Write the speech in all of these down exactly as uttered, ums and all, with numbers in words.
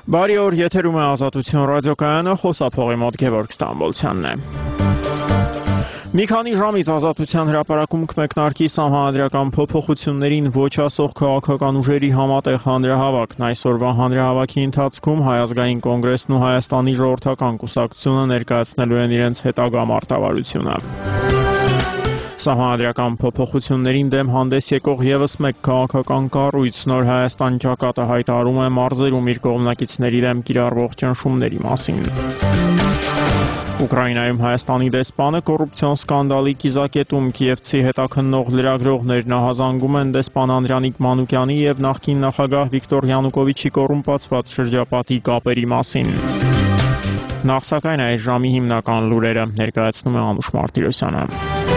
Բարի օր, եթերում է Ազատություն ռադիոկայանը, խոսափողի մոտ Գևորգ Ստամբոլցյանն է։ Մի քանի ժամից Ազատության հրապարակում կմեկնարկի սահմանադրական փոփոխություններին ոչ ասող քաղաքական ուժերի համատեղ հանրահավաքն։ Այսօրվա հանրահավաքի ընթացքում Հայ ազգային կոնգրեսն ու Հայաստանի ժողովրդական կուսակցությունը ներկայացնելու են իրենց հետագա մարտավարությունը։ Սահմանադրական փոփոխություններին դեմ հանդես եկող ևս մեկ քաղաքական կառույց Նոր Հայաստան ճակատը հայտարարում է մարզերում իր կողմնակիցների դեմ կիրառվող ճնշումների մասին։ Ուկրաինայում Հայաստանի դեսպանը կոռուպցիոն սկանդալի կիզակետում կիևցի հետաքննող լրագրողներ նահազանգում են դեսպան Անդրանիկ Մանուկյանի եւ նախկին նախագահ Վիկտոր Յանուկովիչի կոռումպացված շրջապատի կապերի մասին։ Նախ սակայն այս ժամի հիմնական լուրերը ներկայացնում է Անուշ Մարտիրոսյանը։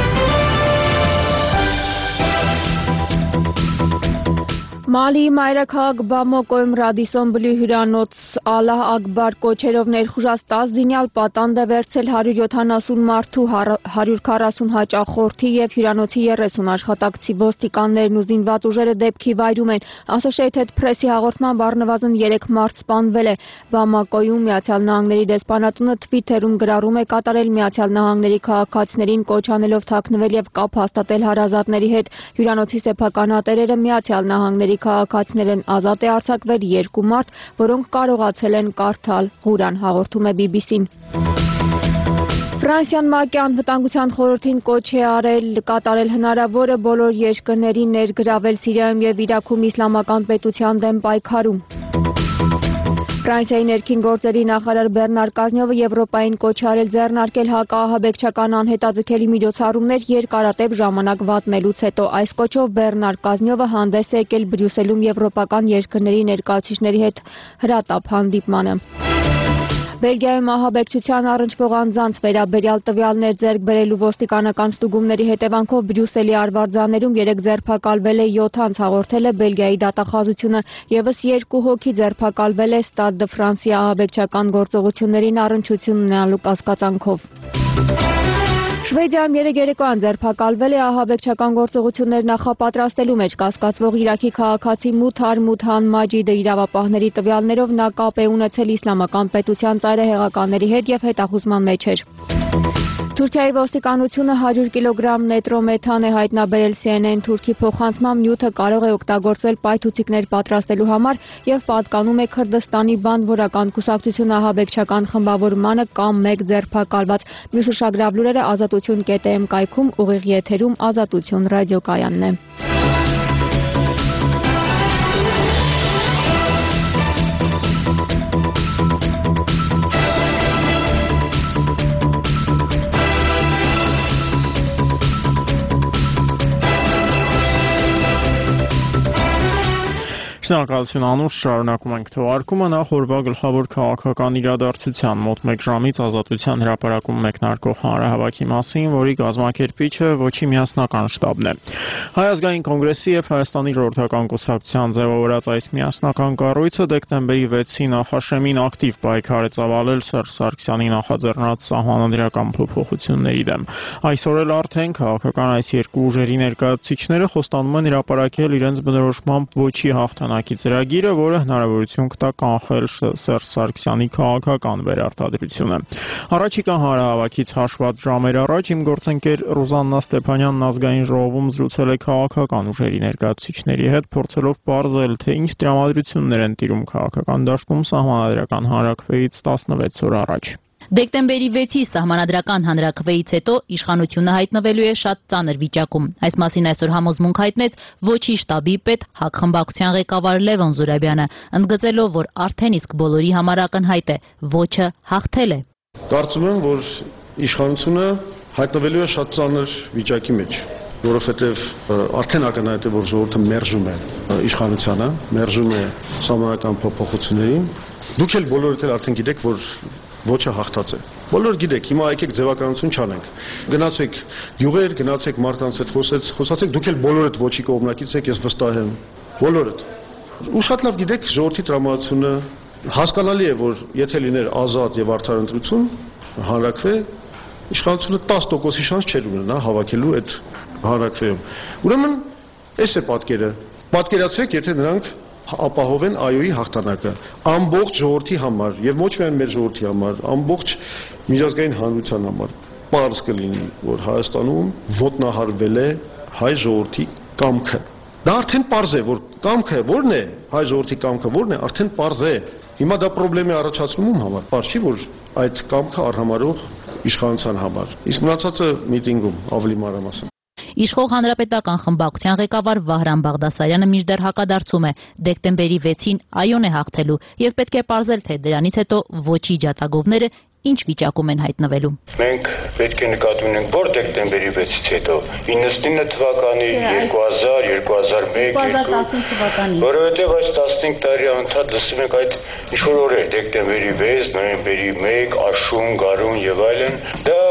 Մալիի մայրաքաղաք Բամակոյում Ռադիսոն Բլի հյուրանոց Ալլահ Ակբար կոչերով ներխուժած տասը զինյալ պատանդ է վերցրել հարյուր յոթանասուն մարդու, հարյուր քառասուն հաճախորդի եւ հյուրանոցի երեսուն աշխատակցի ոստիկաններն ու զինված ուժերը դեպքի վայրում են։ Associated Press-ի հաղորդմամբ առնվազն երեք մարդ սպանվել է։ Բամակոյում Միացյալ Նահանգների դեսպանատունը Twitter-ում գրառում է կատարել Միացյալ Նահանգների քաղաքացիներին կոչ անելով թաքնվել եւ կապ հաստատել հարազատների հետ։ Հյուրանոցի սեփականատերերը Միացյալ Նահանգների քաղաքացիներ են, ազատ է արձակվել երկու մարդ, որոնք կարողացել են կարդալ։ Ղուրան հաղորդում է բի բի սին։ Ֆրանսիան ՄԱԿ-ի անվտանգության խորհրդին կոչ է արել կատարել հնարավորը բոլոր երկրներին ներգրավել Սիրիայում եւ Իրաքում իսլամական պետության դեմ պայքարում։ Ֆրանսիայի ներքին գործերի նախարար Բեռնար Կազնյովը Եվրոպային կոչ արել ձեռնարկել հակաահաբեկչական անհետաձգելի միջոցառումներ երկարատև ժամանակ վատնելուց հետո։ Այս կոչով Բեռնար Կազնյովը հանդես է եկել Բրյուսելում եվրոպական երկրների ներկայացուցիչների հետ հրատապ հանդիպմանը։ Բելգիայում ահաբեկչության առնչվող անձանց վերաբերյալ տվյալներ ձեռք բերելու ոստիկանական ստուգումների հետևանքով Բրյուսելի արվարձաններում երեք ձերբակալվել է յոթ անձ, հաղորդել է Բելգիայի դատախազությունը, ևս երկու հոգի ձերբակալվել է Ստադ դը Ֆրանսի ահաբեկչական գործողություններին առնչություն ունենալու կասկածանքով։ Շվեդիայում երեկոյան ձերբակալվել է ահաբեկչական գործողություններ նախապատրաստելու մեջ կասկածվող Իրաքի քաղաքացի Մութար Մութհան Մաջիդը իրավապահների տվյալներով նա կապ է ունեցել իսլամական պետության ծայրահեղականների հետ եւ հետախուզման մեջ էր։ Թուրքիայի ոստիկանությունը հարյուր կիլոգրամ նետրոմեթան է հայտնաբերել C N N Թուրքի փոխանցմամբ նյութը կարող է օգտագործվել պայթուցիկներ պատրաստելու համար եւ պատկանում է Քրդստանի բանվորական կուսակցություն ահաբեկչական խմբավորմանը կամ մեկ ձերբակալված։ Մյուս ուշագրավ լուրերը ազատություն կետ է em կայքում ուղիղ եթերում Ազատություն ռադիոկայանն է։ Շնորհակալություն Անուշ, շարունակում ենք թողարկումը, նախ օրվա գլխավոր քաղաքական իրադարձության մոտ մեկ ժամից Ազատության հրապարակում մեկնարկող հանրահավաքի մասին, որի կազմակերպիչը Ոչի միասնական շտաբն է։ Հայ ազգային կոնգրեսի եւ Հայաստանի ժողովրդական կուսակցության ձևավորած այս միասնական կառույցը դեկտեմբերի վեցի նախաշեմին ակտիվ պայքար է ծավալել Սերժ Սարգսյանի նախաձեռնած սահմանադրական փոփոխությունների դեմ։ Այսօր էլ արդեն քաղաքական այս երկու ուժերի ներկայացուցիչները խոստանում են հրապարակել իրենց բնորոշմամբ Ոչի հաղթանակ ծրագիրը, որը հնարավորություն կտա կանխել Սերժ Սարգսյանի քաղաքական վերարտադրությունը։ Առաջիկա հանրահավաքից հաշված ժամեր առաջ իմ գործընկեր Ռուզաննա Ստեփանյանն ազգային ժողովում զրուցել է քաղաքական ուժերի ներկայացուցիչների հետ, փորձելով պարզել, թե ինչ տրամադրություններ են տիրում քաղաքական դաշտում սահմանադրական հանրաքվեից տասնվեց օր առաջ։ Դեկտեմբերի վեցի սահմանադրական հանրաքվեից հետո իշխանությունը հայտնվելու է շատ ծանր վիճակում։ Այս մասին այսօր համոզմունք հայտնեց Ոչի շտաբի պետ ՀԱԿ խմբակցության ղեկավար Լևոն Զուրաբյանը, ընդգծելով, որ արդեն իսկ բոլորի համար ակնհայտ է՝ Ոչը հաղթել է։ Կարծում եմ, որ իշխանությունը հայտնվելու է շատ ծանր վիճակի մեջ, որովհետև արդեն ակնհայտ է, որ ժողովուրդը մերժում է իշխանությանը, մերժում է սահմանադրական փոփոխություններին։ Դուք էլ բոլորդ էլ արդեն գիտեք, որ Ոչը հաղթած է։ Բոլոր գիտեք, հիմա եկեք ձևականություն չանենք։ Գնացեք յուղեր, գնացեք մարդկանց հետ խոսացեք, դուք էլ բոլորդ Ոչի կողմնակից եք, ես վստահ եմ։ Բոլորդ։ Ու շատ լավ գիտեք, ժողովրդի տրամադրությունը հասկանալի է, որ եթե լիներ ազատ եւ արդար ընտրություն, հանրաքվե, իշխանությունը տասը տոկոսի շանս չէր ունենա հավաքելու այդ հանրաքվեում։ Ուրեմն, այս է պատկերը։ Պատկերացրեք, եթե նրանք ապահովեն ԱՅՈ-ի հաղթանակը ամբողջ ժողովրդի համար եւ ոչ միայն մեր ժողովրդի համար, ամբողջ միջազգային հանրության համար։ Պարզ կլինի, որ Հայաստանում ոտնահարվել է հայ ժողովրդի կամքը։ Դա արդեն պարզ է, որ կամքը որն է, հայ ժողովրդի կամքը որն է, արդեն պարզ է։ Հիմա դա խնդրեմ է առաջացնում ում համար։ Պարզ չի, որ այդ կամքը արհամարող իշխանության համար։ Իսկ մնացածը միտինգում ավելի մանրամասն։ Իշխող հանրապետական խմբակցության ղեկավար Վահրամ Բաղդասարյանը մինչդեռ հակադարձում է դեկտեմբերի վեցին ԱՅՈ-ն է հաղթելու եւ պետք է պարզել, թե դրանից հետո ոչի ջատագովները ինչ վիճակում են հայտնվելու։ Մենք պետք է նկատի ունենք, որ դեկտեմբերի վեցից հետո իննսունինը թվականի, երկու հազար, երկու հազար մեկ, որովհետև այս տասնհինգ տարի անընդհատ լսում ենք այդ ինչ-որ օրեր, դեկտեմբերի վեց, նոյեմբերի մեկ, աշուն, գարուն եւ այլն, դա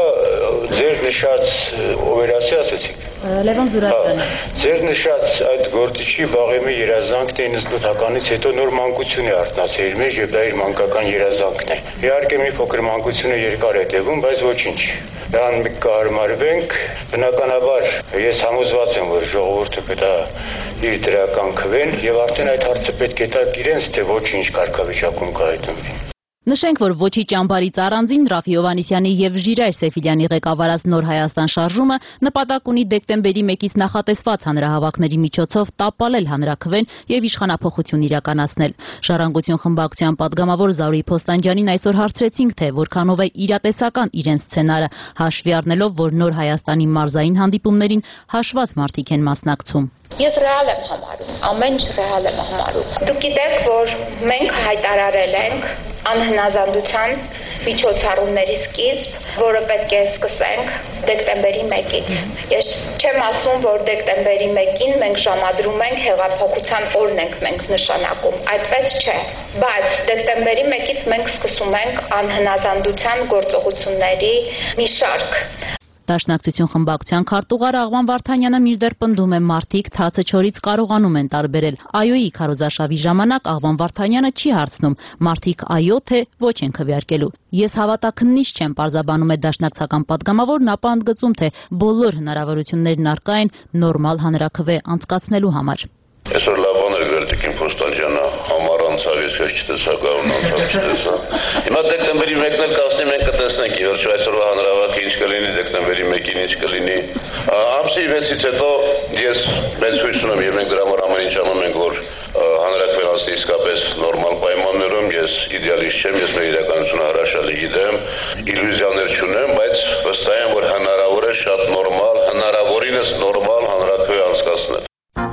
ձեր նշած օվերասի ասեցիք։ Լևոն Զուրաբյանը։ Ձեր նշած այդ գործիչի Բաղեմի երազանքն է իննսունինը թվականից հետո նոր մանկություն է արտնացել իր մեջ եւ դա իր մանկական երազանքն է։ Իհարկե մի փոքր մանկությունը երկար է տևում, բայց ոչինչ։ Դրան մի կհարմարվենք, բնականաբար ես համոզված եմ, որ ժողովուրդը պետք է իր դրական քվեն եւ արդեն այդ հարցը պետք է տակ իրենց, թե ոչինչ կարգավիճակում կհայտնվի։ Նշենք, որ ոչի ճամբարից առանձին Ռաֆի Հովհաննիսյանի եւ Ժիրայր Սեֆիլյանի ղեկավարած Նոր Հայաստան շարժումը նպատակ ունի դեկտեմբերի մեկից նախատեսված հանրահավաքների միջոցով տապալել հանրաքվեն եւ իշխանափոխություն իրականացնել։ Ժառանգություն խմբակցության падգամավոր Զարուհի Փոստանջյանին այսօր հարցրեցինք, թե որքանով է իրատեսական իրենց սցենարը, հաշվի առնելով, որ Նոր Հայաստանի մարզային հանդիպումներին հաշված մարդիկ են մասնակցում։ Ես ռեալ եմ համարում, ամեն ինչ ռեալ եմ համարում։ Դուք գիտեք, որ մենք հայտարարել ենք անհնազանդության միջոցառումների սկիզբ, որը պետք է սկսենք դեկտեմբերի մեկից։ Ես չեմ ասում, որ դեկտեմբերի մեկին մենք ժամադրում ենք հեղափոխության օրն ենք մենք նշանակում, այդպես չէ, բայց դեկտեմբերի մեկից մենք սկսում ենք անհնազանդության գործողությունների մի շարք։ Դաշնակցություն խմբակցության քարտուղար Աղվան Վարդանյանը մինչդեռ պնդում է մարդիկ թացը չորից կարողանում են տարբերել։ ԱՅՈ-ի քարոզարշավի ժամանակ Աղվան Վարդանյանը չի հարցնում մարդիկ ԱՅՈ թե ոչ են քվեարկելու։ Ես հավատաքննիչ չեմ, պարզաբանում է դաշնակցական падգամավորն, ապա ընդգծում, թե բոլոր հնարավորություններն առկա են նորմալ հանրաքվե անցկացնելու համար։ Այսօր լավ բաներ Գերտիկին Փոստանջյանը համար անցավ, ես քեզ չտեսա, գարուն անցավ, չտեսա։ Հիմա դեկտեմբերի մեկն էլ կասնի մենք կտեսնենք, ի վերջո այսօրվա հանրահավաքը ինչ կլինի, դեկտեմբերի մեկին ինչ կլինի։ Ամսի վեցից հետո ես մեծ հույս ունեմ եւ մենք դրա համար ամեն ինչ անում ենք, որ հանրաքվեն անցնի իսկապես նորմալ պայմաններում, ես իդեալիստ չեմ, ես մեր իրականությունը հրաշալի գիտեմ, իլյուզիաներ չունեմ, բայց վստահ եմ, որ հնարավոր է շատ նորմալ, հնարավորինս նորմալ հանրաքվե անցկացնել։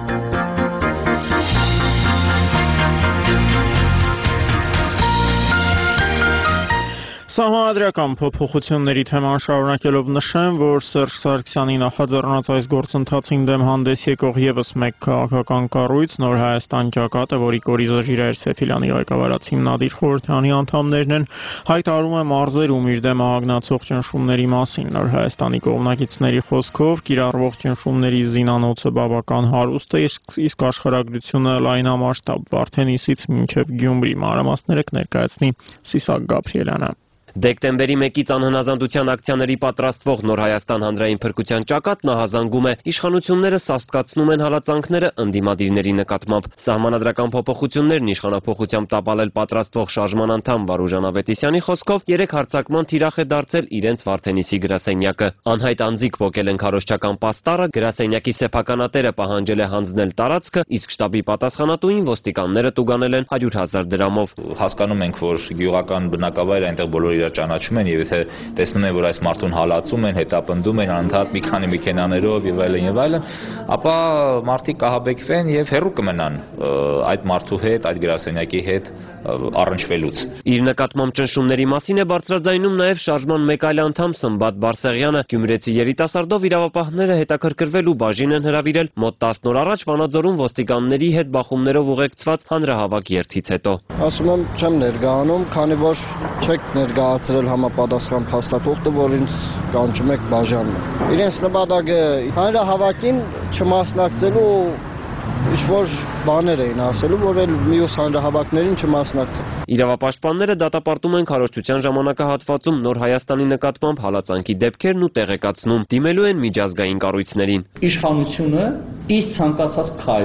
Սահմանադրական փոփոխությունների թեման շարունակելով նշեմ, որ Սերժ Սարգսյանի նախաձեռնած այս գործընթացին դեմ հանդես եկող եւս մեկ քաղաքական կառույց Նոր Հայաստան ճակատը, որի կորիզը Ժիրայր Սեֆիլյանի ղեկավարած հիմնադիր խորհրդանի անդամներն են, հայտարարում է մարզերում իր դեմ ահագնացող ճնշումների մասին։ Նոր Հայաստանի կողմնակիցների խոսքով կիրառվող ճնշումների զինանոցը բավական հարուստ է, իսկ աշխարհագրությունը լայնամասշտաբ Վարդենիսից մինչև Գյումրի մանրամասները կներկայացնի Սիսակ Գաբրիելյանը։ Դեկտեմբերի մեկից անհնազանդության ակցիաների պատրաստվող Նոր Հայաստան հանրային փրկության ճակատն ահազանգում է իշխանությունները սաստկացնում են հալածանքները ընդդիմադիրների նկատմամբ։ Սահմանադրական փոփոխություններն իշխանափոխությամբ տապալել պատրաստվող շարժման անդամ Վարուժան Ավետիսյանի խոսքով երեք հարձակման թիրախ է դարձել իրենց Վարդենիսի գրասենյակը։ Անհայտ անձիկ փոկել են քարոզչական պաստառը, գրասենյակի սեփականատերը պահանջել է հանձնել տարածքը, իսկ շտաբի պատասխանատուին ոստիկանները տուգանել են հարյուր հազար դրամով։ Հասկանում ենք, որ գյուղական բնակավայրը այնտեղ բոլորը իրար ճանաչում են եւ եթե տեսնում են, որ այս մարդուն հալածում են, հետապնդում են անընդհատ մի քանի մեքենաներով եւ այլն եւ այլն, ապա մարդիկ կահաբեկվեն եւ հեռու կմնան այդ մարդու հետ, այդ գրասենյակի հետ առնչվելուց։ Իր նկատմամբ ճնշումների մասին է բարձրաձայնում նաեւ շարժման մեկ այլ անդամ Սմբատ Բարսեղյանը։ Գյումրեցի երիտասարդով իրավապահները հետաքրքրվել ու բաժին են հրավիրել մոտ տասն օր առաջ Վանաձորում ոստիկանների հետ բախումներով ուղեկցված հանրահավաք երթից հետո։ Ասում եմ, չեմ ներգահանում, քանի որ չեք ներգահացրել համապատասխան փաստաթուղթը, որ ինձ կանչում եք բաժանում։ Իրենց նպատակը հանրահավաքին չմասնակցելու ինչ-որ բաներ էին ասելու, որ էլ մյուս հանրահավաքներին չմասնակցեն։ Իրավապաշտպանները դատապարտում են քարոզչության ժամանակահատվածում Նոր Հայաստանի նկատմամբ հալածանքի դեպքերն ու տեղեկացնում, դիմելու են միջազգային կառույցներին։ Իշխանությունը իր ցանկացած քայլ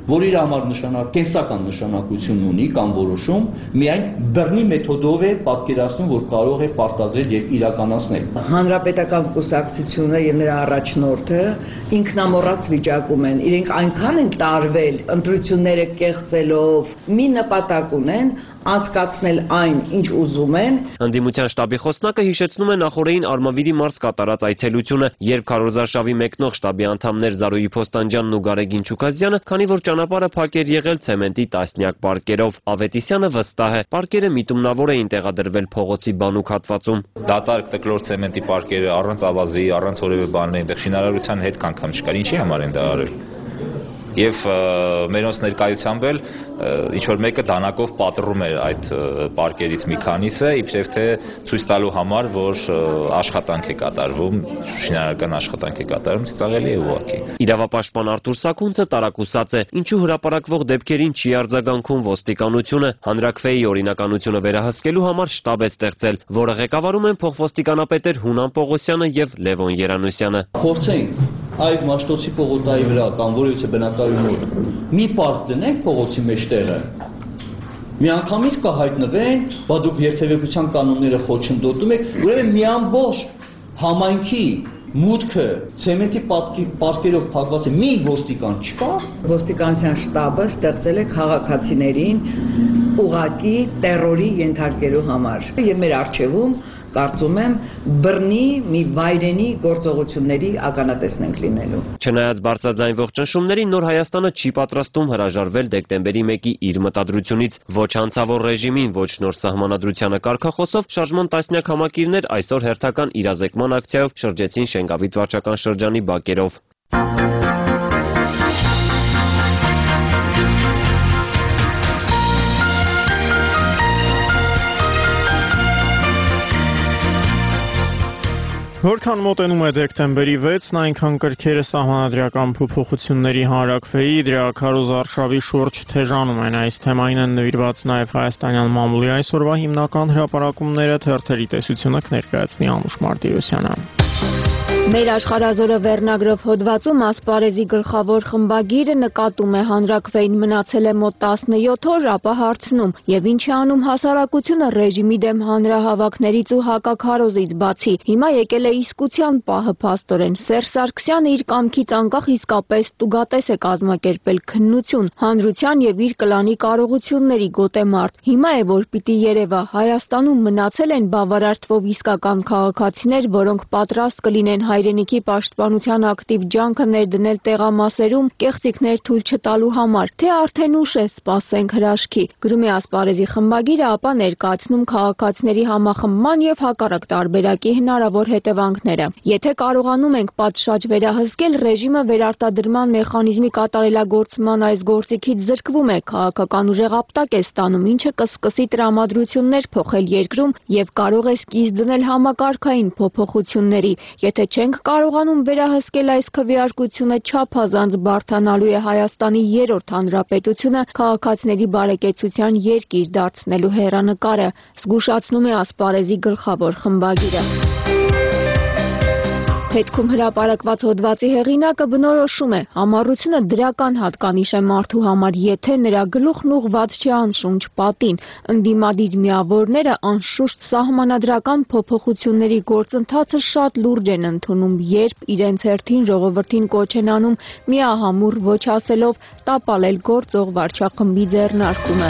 որ իր համար նշանակ կենսական նշանակություն ունի կամ որոշում, միայն բռնի մեթոդով է պատկերացնում, որ կարող է պարտադրել եւ իրականացնել։ Հանրապետական կուսակցությունը եւ նրա առաջնորդը ինքնամոռաց վիճակում են, իրենք այնքան են տարվել ընտրությունները կեղծելով, մի նպատակ ունեն անցկացնել այն, ինչ ուզում են։ Ընդդիմության շտաբի խոսնակը հիշեցնում է նախորդին Արմավիրի մարզ կատարած այցելությունը, երբ քարոզարշավի մեկնող շտաբի անդամներ Զարուհի Փոստանջյանն ու Գարեգին Չուքազյանը, քանի որ ճանապարհը փակ էր եղել ցեմենտի տասնյակ պարկերով։ Ավետիսյանը վստահ է, պարկերը միտումնավոր էին տեղադրվել փողոցի բանուկ հատվածում։ Դատարկ տկլոր ցեմենտի պարկերը առանց ավազի, առանց որևէ բանի, այնտեղ շինարարության հետ կանգամ չկար։ Ինչի համար են դա արել։ Եվ մերոնց ներկայությամբ էլ ինչ որ մեկը դանակով պատռում էր այդ պարկերից մի քանիսը, իբրև թե ցույց տալու համար, որ աշխատանք է կատարվում, շինարարական աշխատանք է կատարվում, ծիծաղելի է ուղղակի։ Իրավապաշտպան Արթուր Սաքունցը տարակուսած է, ինչու հրապարակվող դեպքերին չի արձագանքում ոստիկանությունը, հանրաքվեի օրինականությունը վերահսկելու համար շտաբ է ստեղծել, որը ղեկավարում են փոխոստիկանապետեր Հունան Պողոսյանը եւ Լևոն Երանուսյանը։ Փորձենք այդ Մաշտոցի պողոտայի վրա կամ որևէ բնակարանի մի պարկ դնենք փողոցի մեջտեղը, միանգամից կհայտնվեն, բա դուք երթևեկության կանոնները խոչընդոտում եք, ուրեմն մի ամբողջ համայնքի մուտքը ցեմենտի պարկերով փակված է, մի ոստիկան չկա։ Ոստիկանության շտաբը ստեղծել է քաղաքացիներին ուղղակի տերորի ենթարկելու համար եւ մեր արժեվում կարծում եմ բռնի մի վայրենի գործողությունների ականատեսն ենք լինելու։ Չնայած բարձրաձայնվող ճնշումներին, Նոր Հայաստանը չի պատրաստում հրաժարվել դեկտեմբերի մեկի իր մտադրությունից։ Ոչ հանցավոր ռեժիմին, ոչ նոր սահմանադրությանը կարգախոսով շարժման տասնյակ համակիրներ այսօր հերթական իրազեկման ակցիայով շրջեցին Շենգավիթ վարչական շրջանի բակերով։ Որքան մոտենում է դեկտեմբերի վեցն, այնքան կրքերը սահմանադրական փոփոխությունների հանրաքվեի դրա քարոզարշավի շուրջ թեժանում են։ Այս թեմային են նվիրված նաև հայաստանյան մամուլի այսօրվա հիմնական հրապարակումները, թերթերի տեսությունը կներկայացնի Անուշ Մարտիրոսյանը։ Մեր աշխարհազորը վերնագրով հոդվածում ասպարեզի գլխավոր խմբագիրը նկատում է հանրաքվեին մնացել է մոտ տասնյոթ օր, ապա հարցնում եւ ինչ է անում հասարակությունը ռեժիմի դեմ հանրահավաքներից ու հակաքարոզից բացի։ Հիմա եկել է իսկության պահը փաստորեն։ Սերժ Սարգսյանը իր կամքից անկախ իսկապես տուգատես է կազմակերպել քննություն, հանրության եւ իր կլանի կարողությունների գոտեմարտ։ Հիմա է որ պիտի երևա Հայաստանում մնացել են բավարար թվով իսկական քաղաքացիներ, որոնք պատրաստ կլինեն հայրենիքի պաշտպանության ակտիվ ջանքը ներդնել տեղամասերում կեղծիքներ թույլ չտալու համար, թե արդեն ուշ է, սպասենք հրաշքի։ Գրում է ասպարեզի խմբագիրը, ապա ներկայացնում քաղաքացիների համախմբման եւ հակառակ տարբերակի հնարավոր հետևանքները։ Եթե կարողանում ենք պատշաճ վերահսկել, ռեժիմը վերարտադրման մեխանիզմի կատարելագործման այս գործիքից զրկվում է, քաղաքական ուժեղ ապտակ է ստանում, ինչը կսկսի տրամադրություններ փոխել երկրում եւ կարող է սկիզբ դնել համակարգային փոփոխությունների։ Եթե չենք կարողանում վերահսկել այս քվեարկությունը, չափազանց բարդանալու է Հայաստանի երրորդ հանրապետությունը քաղաքացիների բարեկեցության երկիր դարձնելու հեռանկարը, զգուշացնում է ասպարեզի գլխավոր խմբագիրը։ Հետքում հրապարակված հոդվածի հեղինակը բնորոշում է. համառությունը դրական հատկանիշ է մարդու համար, եթե նրա գլուխն ուղղված չէ անշունչ պատին։ Ընդդիմադիր միավորները անշուշտ սահմանադրական փոփոխությունների գործընթացը շատ լուրջ են ընդունում, երբ իրենց հերթին ժողովրդին կոչ են անում միահամուռ ոչ ասելով տապալել գործող վարչախմբի ձեռնարկումը։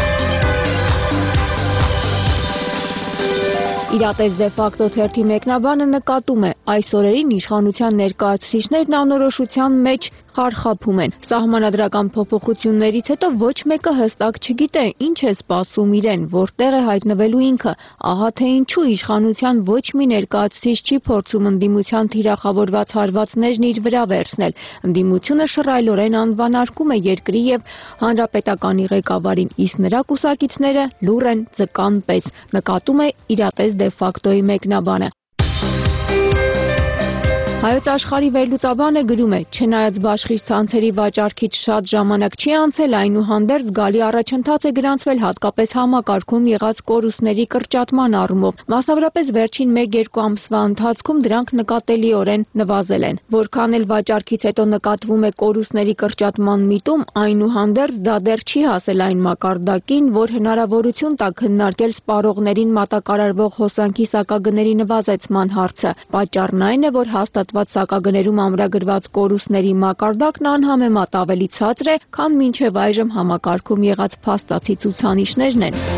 Իրատես դե ֆակտո թերթի մեկնաբանը նկատում է, այս օրերին իշխանության ներկայացուցիչներն անորոշության մեջ խարխափում են։ Սահմանադրական փոփոխություններից հետո ոչ մեկը հստակ չգիտե ինչ է սպասում իրեն, որտեղ է հայտնվելու ինքը, ահա թե ինչու իշխանության ոչ մի ներկայացուցիչ չի փորձում ընդդիմության թիրախավորված հարվածներն իր վրա վերցնել։ Ընդդիմությունը շռայլորեն անվանարկում է երկրի եւ հանրապետականի ղեկավարին, իսկ նրա կուսակիցները լուռ են ձկան պես, նկատում է իրատես դե ֆակտոյի մեկնաբանը։ Հայոց աշխարհի վերլուծաբանը գրում է. չնայած բաշխիչ ցանցերի վաճառքից շատ ժամանակ չի անցել, այնուհանդերձ զգալի առաջընթաց է գրանցվել հատկապես համակարգում եղած կորուստների կրճատման առումով։ Մասնավորապես վերջին մեկ-երկու ամսվա ընթացքում դրանք նկատելիորեն նվազել են։ Որքան էլ վաճառքից հետո նկատվում է կորուստների կրճատման միտում, այնուհանդերձ դա դեռ չի հասել այն մակարդակին, որ հնարավորություն տա քննարկել սպառողներին մատակարարվող հոսանքի սակագների նվազեցման հարցը։ Պատճառն այն է, որ հաստատված սակագներում ամրագրված կորուստների մակարդակն անհամեմատ ավելի ցածր է, քան մինչև այժմ համակարգում եղած փաստացի ցուցանիշներն են։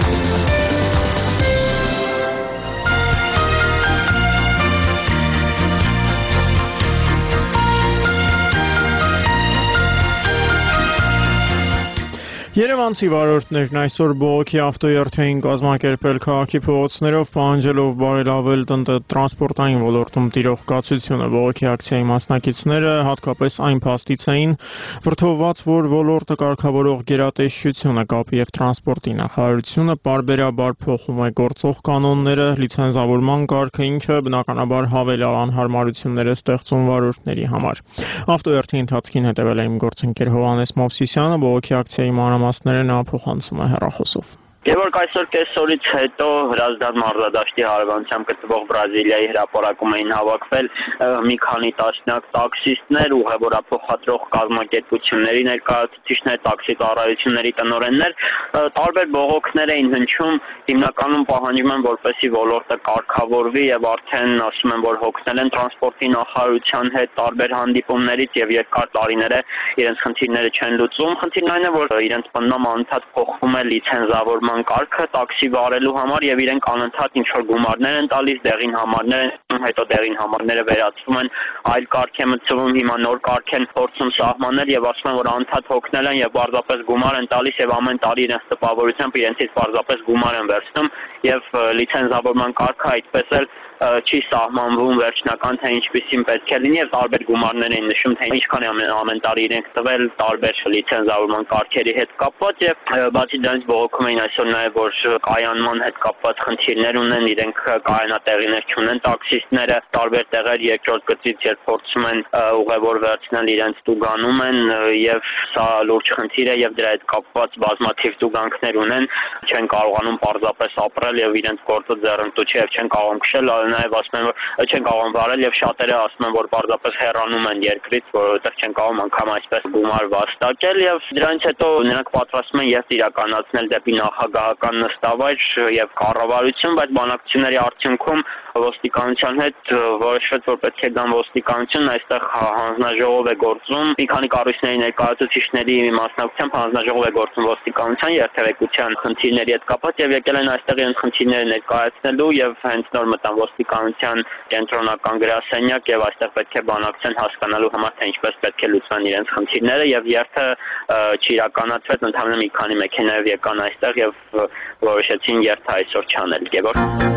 Երևանցի վարորդներն այսօր բողոքի ավտոերթային կազմակերպել քաղաքի փողոցներով, պահանջելով բարելավել տրանսպորտային ոլորտում տիրող կացությունը։ Բողոքի ակցիայի մասնակիցները հատկապես այն փաստից էին վրդովված, որ ոլորտը կարգավորող գերատեսչությունը կապի եւ տրանսպորտի նախարարությունը պարբերաբար փոխում է գործող կանոնները, լիցենզավորման կարգը, ինչը բնականաբար հավելյալ անհարմարություններ է ստեղծում վարորդների համար։ Ավտոերթի ընթացքին հետևել է իմ գործընկեր Հովհաննես Մովսիսյանը, բողոքի ակցիայի մանրամասները նա փոխանցում է հեռախոսով։ Գևորգ, այսօր կեսօրից հետո Հրազդան մարզադաշտի հարևանությամբ գտնվող Բրազիլիայի հրապարակում էին հավաքվել մի քանի տասնյակ տաքսիստներ, ուղևորափոխադրող կազմակերպությունների ներկայացուցիչներ, տաքսի ծառայությունների տնօրեններ, տարբեր բողոքներ էին հնչում, հիմնականում պահանջում են, որպեսզի ոլորտը կարգավորվի եւ արդեն ասում են, որ հոգնել են տրանսպորտի նախարարության հետ տարբեր հանդիպումներից եւ երկար տարիներ է իրենց խնդիրները չեն լուծում։ Խնդիրն այն է, որ իրենց բննամ անընդհատ փոխվում է լիցենզավորման կարգը տաքսի վարելու համար եւ իրենք անընդհատ ինչ որ գումարներ են տալիս, դեղին համարներ են, հետո դեղին համարները վերածվում են այլ կարգ է մտցվում, հիմա նոր կարգ են փորձում սահմանել եւ ասում են, որ անընդհատ հոգնել են եւ պարզապես գումար են տալիս եւ ամեն տարի իրենց տպավորությամբ իրենցից պարզապես գումար են վերցնում եւ լիցենզավորման կարգը այդպես էլ չի սահմանվում վերջնական, թե ինչպիսին պետք է լինի եւ տարբեր գումարներ են նշում, թե ինչքան է ամեն, ամեն տարի իրենք տվել տարբեր լիցենզավորման կարգերի հետ կապված եւ բացի դրանից բողոքում էին այսօր նաեւ, որ կայանման հետ կապված խնդիրներ ունեն, իրենք կայանատեղիներ չունեն տաքսիստները, տարբեր տեղեր երկրորդ գծից երբ փորձում են ուղևոր վերցնել իրենց տուգանում են եւ սա լուրջ խնդիր է եւ դրա հետ կապված բազմաթիվ տուգանքներ ունեն, չեն կարողանում պարզապես ապրել եւ իրենց գործը ձեռնտու չէ եւ չեն կարող քշել նաև ասում են, որ չեն կարող վարել եւ շատերը ասում են, որ պարզապես հեռանում են երկրից, որովհետեւ չեն կարող անգամ այսպես գումար վաստակել եւ դրանից հետո նրանք պատրաստվում են եւ իրականացնել դեպի նախագահական նստավայր եւ կառավարություն, բայց բանակցությունների արդյունքում ոստիկանության հետ որոշվեց, որ պետք է գան ոստիկանություն, այստեղ հանձնաժողով է գործում, մի քանի կառույցների ներկայացուցիչների մասնակցությամբ հանձնաժողով է գործում ոստիկանության երթևեկության խնդիրների հետ կապված եւ եկել են այստեղ իրենց խնդիրները ներկայացնելու եւ հենց նոր մտան ոստիկանության կենտրոնական գրասենյակ եւ այստեղ պետք է բանակցեն հասկանալու համար, թե ինչպես պետք է լուծվեն իրենց խնդիրները եւ երթը չիրականացվեց, ընդհանրապես մի քանի մեքենայով եկան այստեղ եւ որոշեցին երթը այսօր չանել։ Գևորգ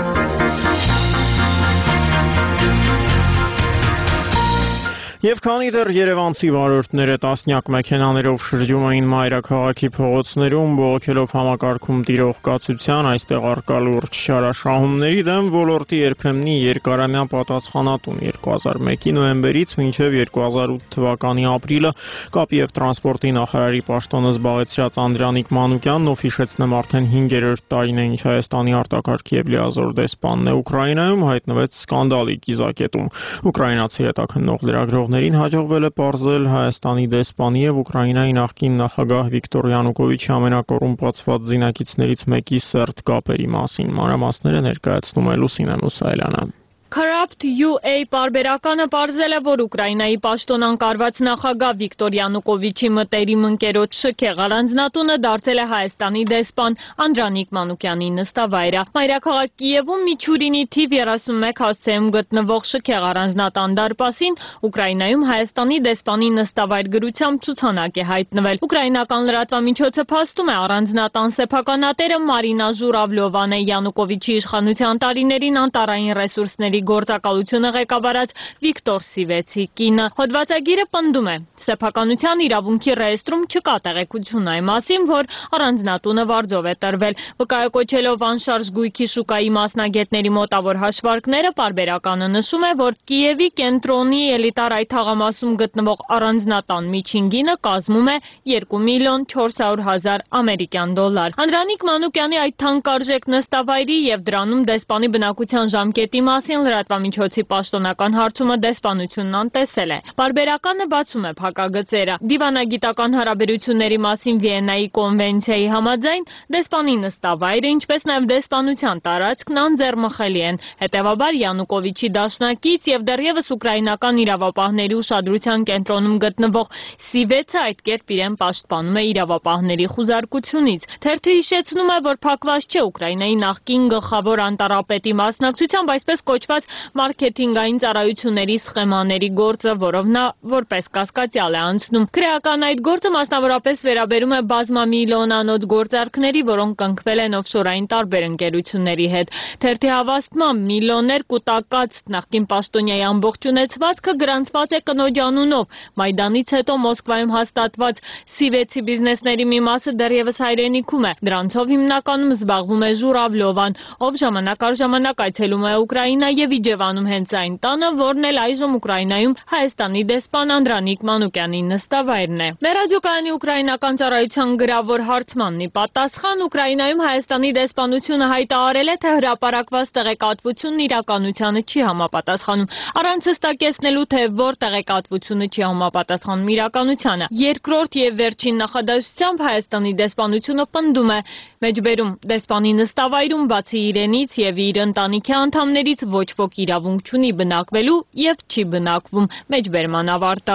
Եվ քանի դեռ երևանցի վարորդները տասնյակ մեքենաներով շրջում էին մայրաքաղաքի փողոցներում, բողոքելով համակարգում տիրող կացության, այստեղ առկա լուրջ շարաշահումների դեմ, ոլորտի երբեմնի երկարամյա պատասխանատուն երկու հազար մեկի նոյեմբերից մինչև երկու հազար ութ թվականի ապրիլը կապի եւ տրանսպորտի նախարարի պաշտոնը զբաղեցրած Անդրանիկ Մանուկյանն, ով հիշեցնեմ արդեն հինգերորդ տարին է ինչ Հայաստանի արտակարգ եւ լիազոր դեսպանն է Ուկրաինայում, հայտնվեց սկանդալի կիզակետում։ Ուկրաինացի հետաքննող լրագրող Ներին հաջողվել է պարզել Հայաստանի դեսպանի եւ Ուկրաինայի նախկին նախագահ Վիկտոր Յանուկովիչի ամենակոռումպացված զինակիցներից մեկի սերտ կապերի մասին։ Մանրամասները ներկայացնում է Լուսինե Մուսայելյանը։ Corrupt յու էյ պարբերականը պարզել է, որ Ուկրաինայի պաշտոնան կարված նախագահ Վիկտոր Յանուկովիչի մտերիմ ընկերոջ շքեղ առանձնատունը դարձել է Հայաստանի դեսպան Անդրանիկ Մանուկյանի նստավայրը։ Մայրաքաղաք Կիևում Միչուրինի թիվ երեսունմեկ հասցեում գտնվող շքեղ առանձնատան դարպասին Ուկրաինայում Հայաստանի դեսպանի նստավայր գրությամբ ցուցանակ է հայտնվել։ Ուկրաինական լրատվամիջոցը փաստում է, առանձնատան սեփականատերը Մարինա Ժուրավլովան է Յանուկովիչի իշխանության տարիներին անտառային ռեսուրսների գործակալությունը ղեկավարած Վիկտոր Սիվեցի կինը։ Հոդվածագիրը պնդում է, սեփականության իրավունքի ռեեստրում չկա տեղեկություն այն մասին, որ առանձնատունը վարձով է տրվել։ Վկայակոչելով անշարժ գույքի շուկայի մասնագետների մոտավոր հաշվարկները, պարբերականը նշում է, որ Կիևի կենտրոնի էլիտար այդ թաղամասում գտնվող առանձնատան միջին գինը կազմում է երկու միլիոն չորս հարյուր հազար ամերիկյան դոլար։ Անդրանիկ Մանուկյանի այդ թանկարժեք նստավայրի եւ դրանում դեսպանի բնակության ժամկետի մասին լրատվամիջոցի պաշտոնական հարցումը դեսպանությունն անտեսել է։ Պարբերականը բացում է փակագծերը։ Դիվանագիտական հարաբերությունների մասին Վիեննայի կոնվենցիայի համաձայն դեսպանի նստավայրը, ինչպես նաև դեսպանության տարածքն անձեռմխելի են։ Հետևաբար Յանուկովիչի դաշնակից եւ դեռևս ուկրաինական իրավապահների ուշադրության կենտրոնում գտնվող Սիվեցը այդ կերպ իրեն պաշտպանում է իրավապահների խուզարկությունից։ Թերթը հիշեցնում է, որ փակված չէ Ուկրաինայի նախկին գլխավոր անտարապետի մասնակցությամբ այսպես կոչված մարքեթինգային ծառայությունների սխեմաների գործը, որով նա որպես կասկածյալ է անցնում։ Քրեական այդ գործը մասնավորապես վերաբերում է բազմամիլիոնանոց գործարքների, որոնք կնքվել են օֆշորային տարբեր ընկերությունների հետ։ Թերթի հավաստմամբ միլիոններ կուտակած նախկին պաշտոնյայի ամբողջ ունեցվածքը գրանցված է կնոջ անունով։ Մայդանից հետո Մոսկվայում հաստատված Սիվեցի բիզնեսների մի մասը դեռևս հայրենիքում է։ Դրանցով հիմնականում զբաղվում է Ժուրավլովան, ով ժամանակ առ ժամանակ այցելում է Ուկրաինա եւ իջևանում հենց այն տանը, որն էլ այժմ Ուկրաինայում Հայաստանի դեսպան Անդրանիկ Մանուկյանի նստավայրն է։ Մերադիոկայանի ուկրաինական ծառայության գրավոր հարցմանն ի պատասխան Ուկրաինայում Հայաստանի դեսպանությունը հայտարարել է, թե հրապարակված տեղեկատվությունն իրականությանը չի համապատասխանում։ Առանց հստակեցնելու, թե որ տեղեկատվությունը չի համապատասխանում իրականությանը։ Երկրորդ եւ վերջին նախադասությամբ Հայաստանի դեսպանությունը պնդում է. մեջբերում դեսպանի նստավայրում բացի իրենից եւ իր ընտանիքի անդամներից ոչ ոք իրավունք չունի բնակվելու եւ չի բնակվում։ Մեջբերման ավարտը։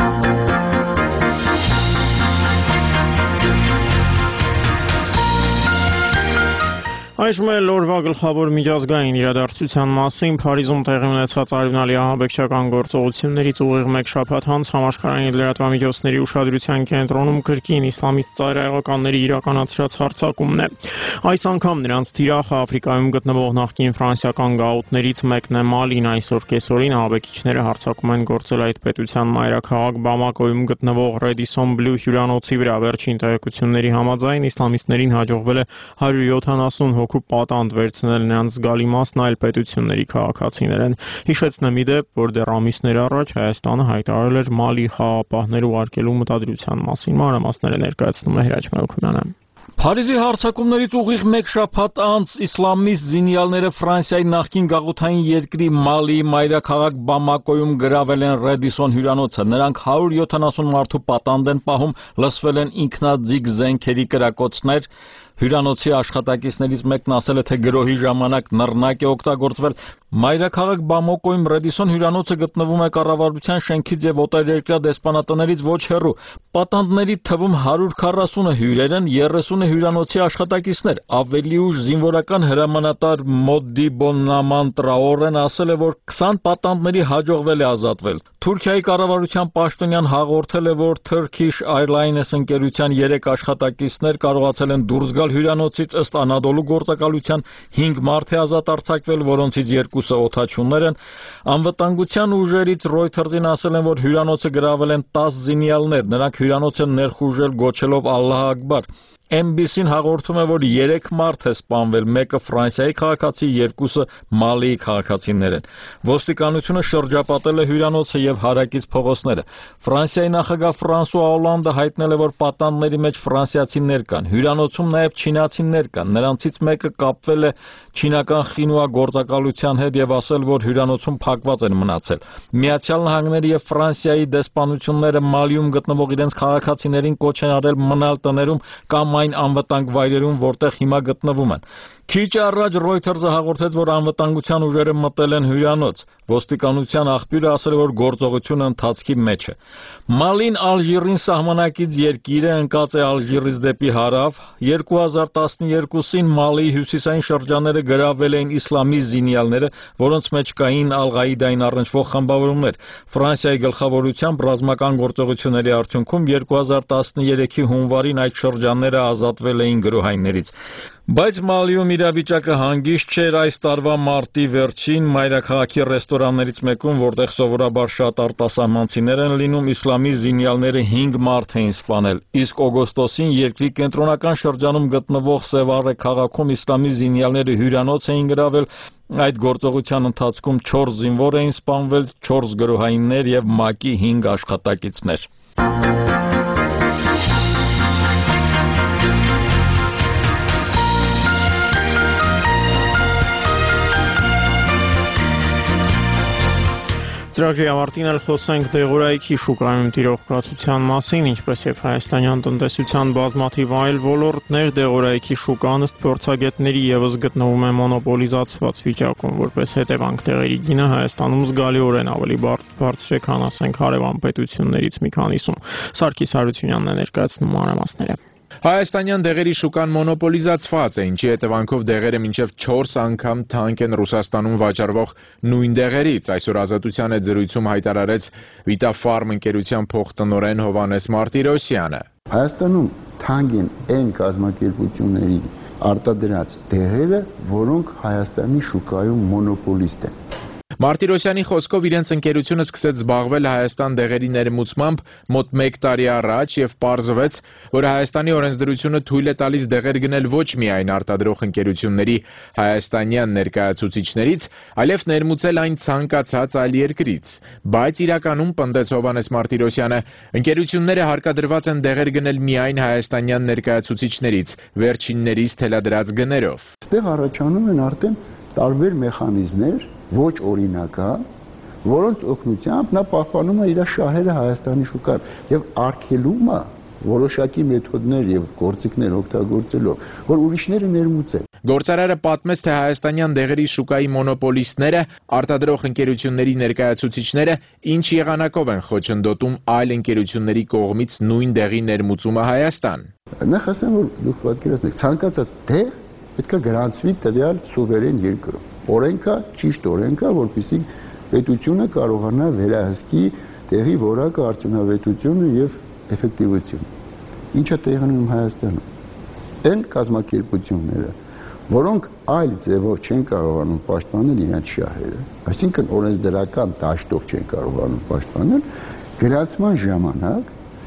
Այժմ էլ օրվա գլխավոր միջազգային իրադարձության մասին Փարիզում տեղի ունեցած արյունալի ահաբեկչական գործողություններից ուղիղ մեկ շաբաթ անց համաշխարհային լրատվամիջոցների ուշադրության կենտրոնում կրկին իսլամիստ ծայրահեղականների իրականացրած հարձակումն է։ Այս անգամ նրանց թիրախը Աֆրիկայում գտնվող նախկին ֆրանսիական գաղութներից մեկն է Մալին։ Այսօր կեսօրին ահաբեկիչները հարձակում են գործել այդ պետության մայրաքաղաք Բամակոյում գտնվող Radisson Blu հյուրանոցի վրա։ Վերջին տեղեկությունների համաձայն իսլամիստներին հաջողվել է հարյուր յոթանասուն հոգու պատանդ վերցնել, նրանց զգալի մասն այլ պետությունների քաղաքացիներ են։ Հիշեցնեմ ի դեպ, որ դեռ ամիսներ առաջ Հայաստանը հայտարարել էր Մալի խաղապահներ ուղարկելու մտադրության մասին։ Մանրամասները ներկայացնում է Հրաչ Մելքոնյանը։ Փարիզի հարձակումներից ուղիղ մեկ շաբաթ անց իսլամիստ զինյալները Ֆրանսիայի նախկին գաղութային երկրի Մալիի մայրաքաղաք Բամակոյում գրավել են Radisson հյուրանոցը։ Նրանք հարյուր յոթանասուն մարդու պատանդ են պահում, լսվել են ինքնաձիգ զենքերի կրակոցներ։ Հյուրանոցի աշխատակիցներից մեկն ասել է, թե գրոհի ժամանակ նռնակ է օգտագործվել։ Մայրաքաղաք Բամակոյում Radisson հյուրանոցը գտնվում է կառավարության շենքից եւ օտարերկրյա դեսպանատներից ոչ հեռու։ Պատանդների թվում հարյուր քառասունը հյուրեր են, երեսունը հյուրանոցի աշխատակիցներ։ Ավելի ուշ զինվորական հրամանատար Մոդդի Բոննաման Տրաորեն ասել է, որ քսան պատանդների հաջողվել է ազատվել։ Թուրքիայի կառավարության պաշտոնյան հաղորդել է, որ Turkish Airlines ընկերության երեք աշխատակիցներ կարողացել են դուրս գալ հյուրանոցից, ըստ Անադոլու գործակալության հինգ մարդ է ազատ արձակվել, որոնցից երկուսը օդաչուներ են։ Անվտանգության ուժերից Reuters-ին ասել են, որ հյուրանոցը գրավել են տասը զինյալներ, նրանք հյուրանոցը ներխուժել գոչելով Ալլահ Ակբար։ Էմ բի սին հաղորդում է, որ երեք մարդ է սպանվել, մեկը Ֆրանսիայի քաղաքացի, երկուսը Մալիի քաղաքացիներ են։ Ոստիկանությունը շրջապատել է հյուրանոցը եւ հարակից փողոցները։ Ֆրանսիայի նախագահ Ֆրանսուଆ Օլանդը հայտնել է, որ պատանդների մեջ ֆրանսիացիներ կան։ Հյուրանոցում նաեւ չինացիներ կան։ Նրանցից մեկը կապվել է չինական Խինուա գործակալության հետ եւ ասել, որ հյուրանոցում փակված են մնացել։ Միացյալ Նահանգների եւ Ֆրանսիայի դեսպանությունները Մալիում գտնվող իրենց քաղաքացիներին կոչ են արել մնալ տներում կամ այն անվտանգ վայրերում, որտեղ հիմա գտնվում են։ Քիչ առաջ Reuters-ը հաղորդեց, որ անվտանգության ուժերը մտել են հյուրանոց։ Ոստիկանության աղբյուրը ասել է, որ գործողությունը ընթացքի մեջ է։ Մալին Ալժիրին սահմանակից երկիր է, ընկած է Ալժիրից դեպի հարավ։ երկու հազար տասներկուսին Մալիի հյուսիսային շրջանները գրավել էին իսլամիստ զինյալները, որոնց մեջ կային Ալ-Ղաիդային առնչվող խմբավորումներ։ Ֆրանսիայի գլխավորությամբ ռազմական գործողությունների արդյունքում երկու հազար տասներեքի հունվարին այդ շրջանները ազատվել էին գրոհայիններից։ Բայց Մալիում իրավիճակը հանգիստ չէր այս տարվա մարտի վերջին մայրաքաղաքի ռեստորաններից մեկում, որտեղ սովորաբար շատ արտասահմանցիներ են լինում, իսլամի զինյալները հինգ մարդ էին սպանել, իսկ օգոստոսին երկրի կենտրոնական շրջանում գտնվող Սևառե քաղաքում իսլամի զինյալները հյուրանոց էին գրավել, այդ գործողության ընթացքում չորս զինվոր էին սպանվել, չորս գրոհայիններ և ՄԱԿ-ի հինգ աշխատակիցներ։ Ծրագրի ավարտին էլ խոսենք դեղորայքի շուկայում տիրող կացության մասին, ինչպես եւ հայաստանյան տնտեսության բազմաթիվ այլ ոլորտներ դեղորայքի շուկան ըստ փորձագետների եւս գտնվում է մոնոպոլիզացված վիճակում, որպես հետևանք տեղերի գինը Հայաստանում զգալիորեն ավելի բարձր է, քան ասենք հարևան պետություններից մի քանիսում։ Սարգիս Հարությունյանն է ներկայացնում մանրամասները։ Հայաստանյան դեղերի շուկան մոնոպոլիզացված է, ինչի հետևանքով դեղերը մինչև չորս անգամ թանկ են Ռուսաստանում վաճառվող նույն դեղերից։ Այսօր Ազատության հետ զրույցում հայտարարեց Վիտաֆարմ ընկերության փոխտնօրեն Հովհաննես Մարտիրոսյանը։ Հայաստանում թանկ են այն կազմակերպությունների արտադրած դեղերը, որոնք Հայաստանի շուկայում մոնոպոլիստ են։ Մարտիրոսյանի խոսքով իրենց ընկերությունը սկսեց զբաղվել Հայաստան դեղերի ներմուծմամբ մոտ մեկ տարի առաջ եւ պարզվեց, որ Հայաստանի օրենսդրությունը թույլ է տալիս դեղեր գնել ոչ միայն արտադրող ընկերությունների հայաստանյան ներկայացուցիչներից, այլև ներմուծել այն ցանկացած այլ երկրից։ Բայց իրականում, պնդեց Հովհաննես Մարտիրոսյանը, ընկերությունները հարկադրված են դեղեր գնել միայն հայաստանյան ներկայացուցիչներից, վերջիններից թելադրած գներով։ Այստեղ առաջանում են արդեն տարբեր մեխանիզմներ, ոչ օրինական, որոնց օգնությամբ նա պահպանում է իր շահերը Հայաստանի շուկայում եւ արգելում է որոշակի մեթոդներ եւ գործիքներ օգտագործելով, որ ուրիշները ներմուծեն։ Գործարարը պատմեց, թե հայաստանյան դեղերի շուկայի մոնոպոլիստները, արտադրող ընկերությունների ներկայացուցիչները ինչ եղանակով են խոչընդոտում այլ ընկերությունների կողմից նույն դեղի ներմուծումը Հայաստան։ Նախ ասեմ, որ դուք պատկերացնեք, ցանկացած դեղ պետք է գրանցվի տվյալ սուվերեն երկրում։ Օրենքա, ճիշտ օրենքա, որպեսզի պետությունը կարողանա վերահսկի տեղի որակը, արդյունավետությունը եւ էֆեկտիվությունը։ Ինչը տեղի ունի Հայաստանում։ Այն կազմակերպությունները, որոնք այլ ձևով չեն կարողանում պաշտպանել իրենց շահերը, այսինքն օրենսդրական դաշտով չեն կարողանում պաշտպանել, գրանցման ժամանակ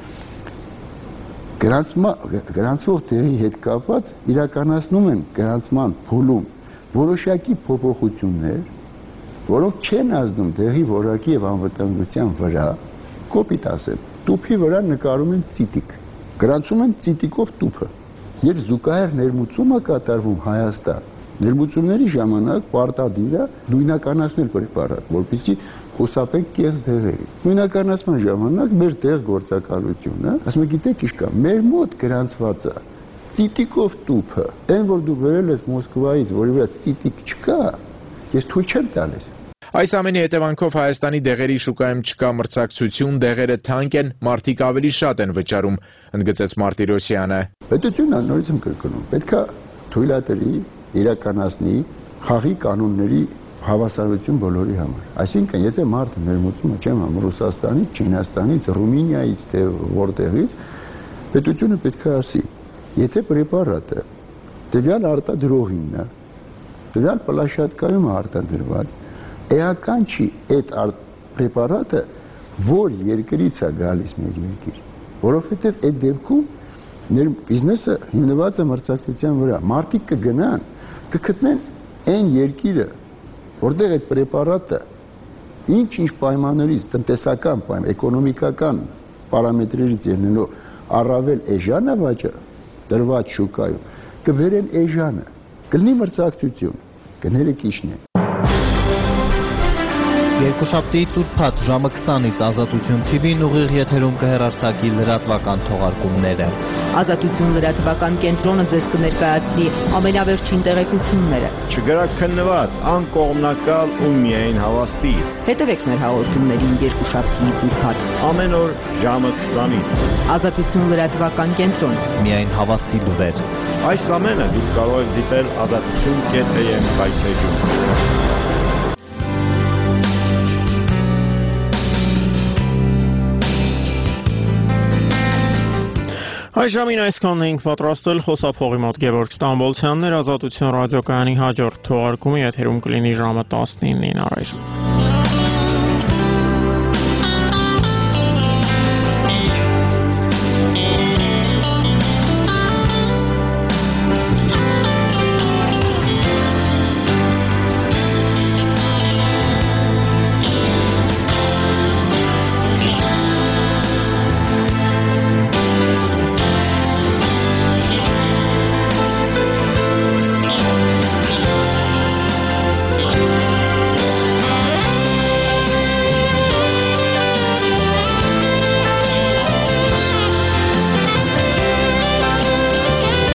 գրանցվող տեղի հետ կապված իրականացնում են գրանցման փուլում որոշակի փոփոխություններ, որոնք չեն ազդում դեղի որակի եւ անվտանգության վրա, կոպիտ ասեմ, տուփի վրա նկարում են ծիտիկ, գրանցում են ծիտիկով տուփը։ Երբ զուգահեռ ներմուծումը կատարվում Հայաստան, ներմուծումների ժամանակ պարտադիր է նույնականացնել պրեպարատ, որպեսզի խուսափենք կեղծ դեղերի։ Նույնականացման ժամանակ մեր դեղ գործակալությունը, ասում է, գիտեք ինչ կա, մեր մոտ գրանցված է ծիտիկով տուփը, այն որ դու վերել ես Մոսկվայից, որի վրա ծիտիկ չկա, ես թույլ չեմ տալիս։ Այս ամենի հետևանքով Հայաստանի դեղերի շուկայում չկա մրցակցություն, դեղերը թանկ են, մարդիկ ավելի շատ են վճարում, ընդգծեց Մարտիրոսյանը։ Պետությունը նորից եմ կրկնում, պետք է թույլատրի, իրականացնի խաղի կանոնների հավասարություն բոլորի համար։ Այսինքն, եթե մարդը ներմուծում է, չեմ համ Ռուսաստանից, Չինաստանից, Ռումինիայից, թե որտեղից, պետությունը պետք է ասի, եթե պրեպարատը տվյալ արտադրողինն է, տվյալ պլաշատկայում է արտադրված, էական չի այդ պրեպարատը որ երկրից է գալիս մեր երկիր, որովհետև այդ դեպքում բիզնեսը հիմնված է մրցակցության վրա, մարդիկ կգնան, կգտնեն այն երկիրը, որտեղ այդ պրեպարատը ինչ-ինչ պայմաններից, տնտեսական պայման, էկոնոմիկական պարամետրերից ելնելով առավել էժան է վաճառ դրված շուկայում, կվերեն էժանը, կլինի մրցակցություն, գները քիչն են։ Երկուշաբթի ծուրփաթ ժամը քսանից Ազատություն թի վին ուղիղ եթերում կհեռարձակի լրատվական թողարկումները։ Ազատություն լրատվական կենտրոնը ձեզ կներկայացնի ամենավերջին տեղեկությունները։ Չգրաքննված, անկողմնակալ ու միայն հավաստի։ Հետևեք մեր հաղորդումներին երկուշաբթի ծուրփաթ։ Ամեն օր ժամը քսանից։ Ազատություն լրատվական կենտրոն։ Միայն հավաստի լուրեր։ Այս ամենը դուք կարող եք դիտել ազատություն կետ am վայբպեջում։ Այս ժամին այսքանն էինք պատրաստել խոսափողի մոտ Գևորգ Ստամբոլցյանն էր, Ազատություն ռադիոկայանի հաջորդ թողարկումը եթերում կլինի ժամը տասնինին առայժմ։